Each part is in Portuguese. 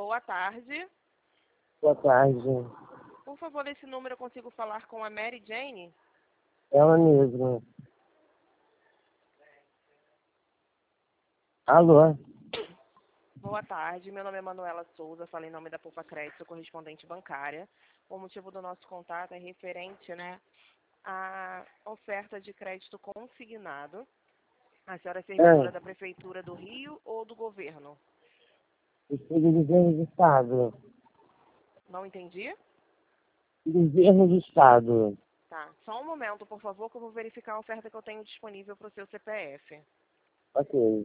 Boa tarde. Boa tarde. Por favor, nesse número eu consigo falar com a Mary Jane? Ela mesma. Alô? Boa tarde, meu nome é Manuela Souza, falo em nome da Poupa Crédito, correspondente bancária. O motivo do nosso contato é referente, à oferta de crédito consignado. A senhora é servidora da Prefeitura do Rio ou do governo? Estou do governo do Estado. Não entendi? Governo do Estado. Tá, só um momento, por favor, que eu vou verificar a oferta que eu tenho disponível para o seu CPF. Ok.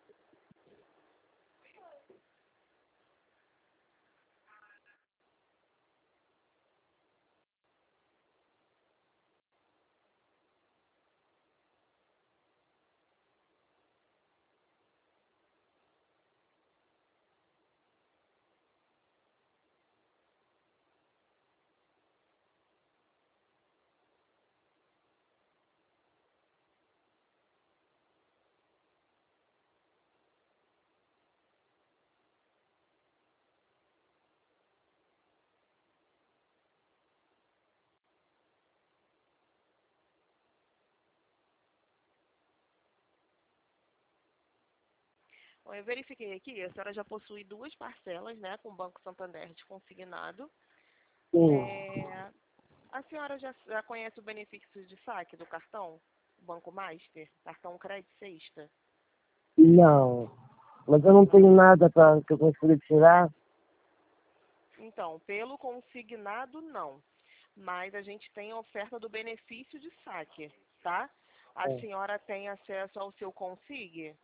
Bom, eu verifiquei aqui, a senhora já possui 2 parcelas, com o Banco Santander de consignado. Sim. A senhora já conhece o benefício de saque do cartão? Banco Master? Cartão Crédito Sexta? Não. Mas eu não tenho nada que eu consiga tirar. Então, pelo consignado, não. Mas a gente tem a oferta do benefício de saque, tá? A senhora tem acesso ao seu Consig?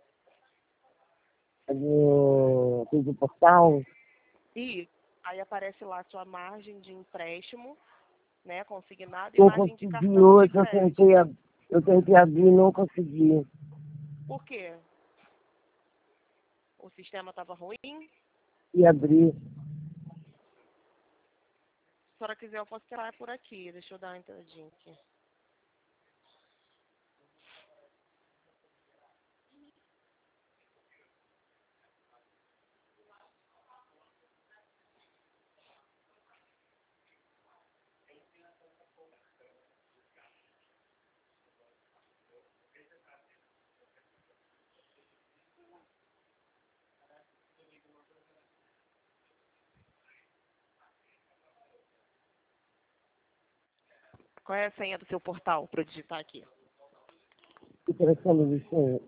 Do portal. E aí aparece lá sua margem de empréstimo, consignado, e Eu margem de consegui cartão de hoje, crédito. eu tentei abrir e não consegui. Por quê? O sistema estava ruim? E abrir. Se a senhora quiser, eu posso tirar por aqui. Deixa eu dar uma entradinha aqui. Qual é a senha do seu portal para eu digitar aqui? Interessante isso.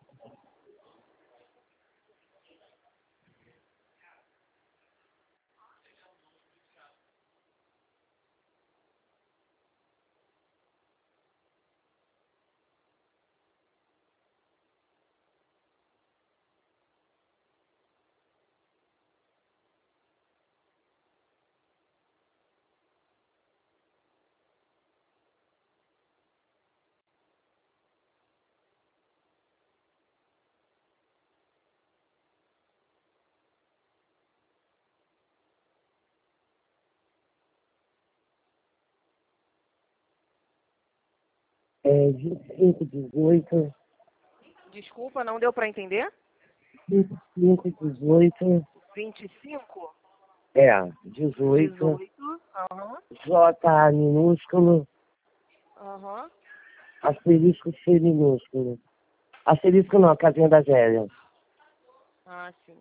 É 2518. Desculpa, não deu para entender? 2518. 25? É, 18. 18. Aham. J minúsculo. Aham. Asterisco C minúsculo. Asterisco não, casinha da velha. Ah, sim.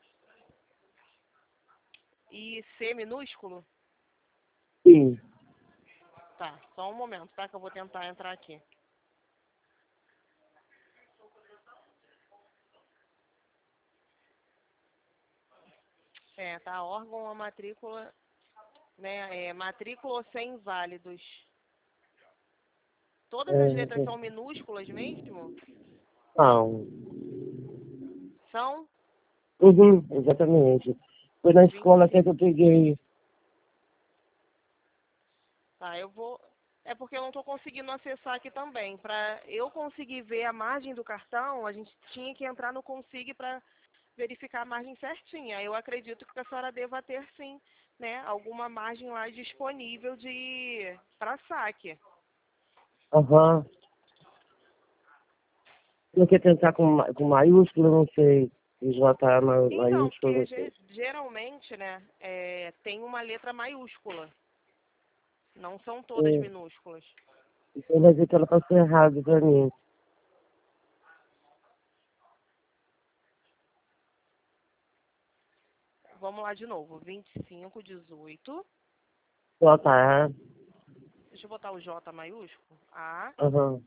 E C minúsculo? Sim. Tá, só um momento, tá? Que eu vou tentar entrar aqui. Tá, órgão a matrícula, matrícula ou sem inválidos. Todas as letras são minúsculas mesmo? Não. São? Uhum, exatamente. Foi na escola até que eu peguei. Tá, eu vou... É porque eu não estou conseguindo acessar aqui também. Para eu conseguir ver a margem do cartão, a gente tinha que entrar no Consig para verificar a margem certinha. Eu acredito que a senhora deva ter, sim, alguma margem lá disponível para saque. Aham. Não quer tentar com maiúsculo, não sei. E J Então, maiúsculo porque você. geralmente, né, tem uma letra maiúscula. Não são todas Sim. minúsculas. Então vai ver que ela passou errado pra mim. Vamos lá de novo. 25, 18. J-A. Deixa eu botar o J maiúsculo. A. Aham.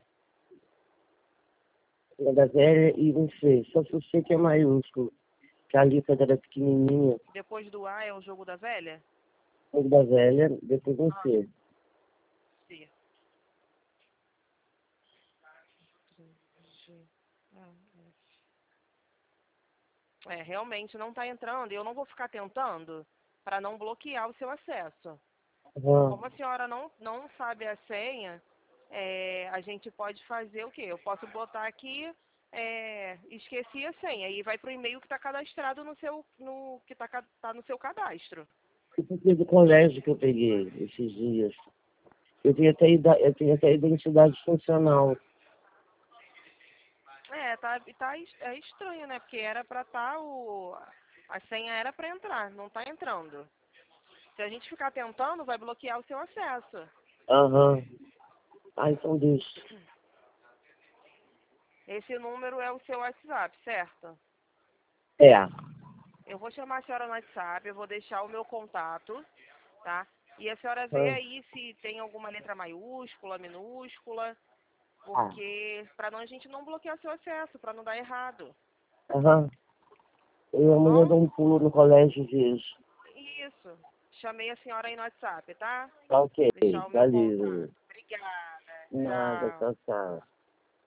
É da velha e um C. Só se o C que é maiúsculo. Que a letra dela é pequenininha. Depois do A é o jogo da velha? O da velha, depois um Ah, C. C. G, A, F. Realmente não está entrando. E eu não vou ficar tentando para não bloquear o seu acesso. Aham. Como a senhora não sabe a senha, a gente pode fazer o quê? Eu posso botar aqui, esqueci a senha, e vai para o e-mail que está cadastrado que tá no seu cadastro. E porque do colégio que eu peguei esses dias. Eu tenho até identidade funcional. É estranho, né? Porque era para estar a senha era para entrar, não está entrando. Se a gente ficar tentando, vai bloquear o seu acesso. Aham. Ah, então deixa. Esse número é o seu WhatsApp, certo? É. Eu vou chamar a senhora no WhatsApp, eu vou deixar o meu contato, tá? E a senhora vê Ah. aí se tem alguma letra maiúscula, minúscula, Ah. porque para a gente não bloquear seu acesso, para não dar errado, Aham. Eu tá amanhã bom? dou um pulo no colégio e vejo. Isso. Chamei a senhora aí no WhatsApp, tá? Tá ok. Deixar o meu contato. Valeu. Obrigada. Nada, Tchau. tchau, tchau.